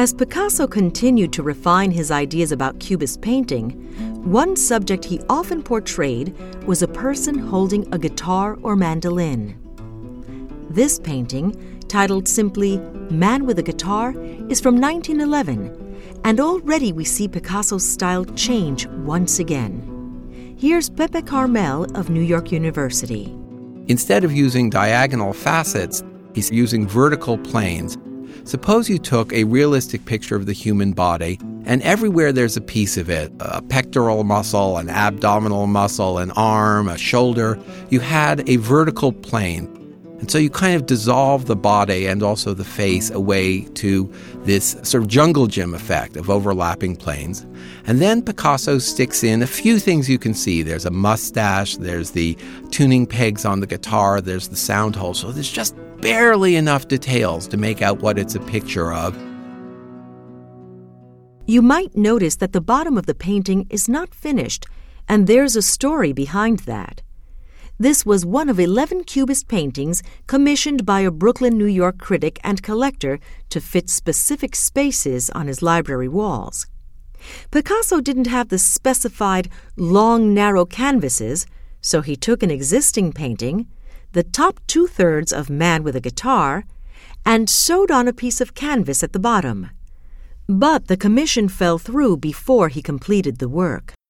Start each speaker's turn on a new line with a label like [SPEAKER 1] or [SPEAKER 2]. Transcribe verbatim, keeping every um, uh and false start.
[SPEAKER 1] As Picasso continued to refine his ideas about Cubist painting, one subject he often portrayed was a person holding a guitar or mandolin. This painting, titled simply Man with a Guitar, is from nineteen eleven, and already we see Picasso's style change once again. Here's Pepe Carmel of New York University.
[SPEAKER 2] Instead of using diagonal facets, he's using vertical planes. Suppose you took a realistic picture of the human body, and everywhere there's a piece of it, a pectoral muscle, an abdominal muscle, an arm, a shoulder. You had a vertical plane. And so you kind of dissolve the body and also the face away to this sort of jungle gym effect of overlapping planes. And then Picasso sticks in a few things you can see. There's a mustache, there's the tuning pegs on the guitar, there's the sound hole. So there's just barely enough details to make out what it's a picture of.
[SPEAKER 1] You might notice that the bottom of the painting is not finished, and there's a story behind that. This was one of eleven Cubist paintings commissioned by a Brooklyn, New York critic and collector to fit specific spaces on his library walls. Picasso didn't have the specified long, narrow canvases, so he took an existing painting, the top two-thirds of Man with a Guitar, and sewed on a piece of canvas at the bottom. But the commission fell through before he completed the work.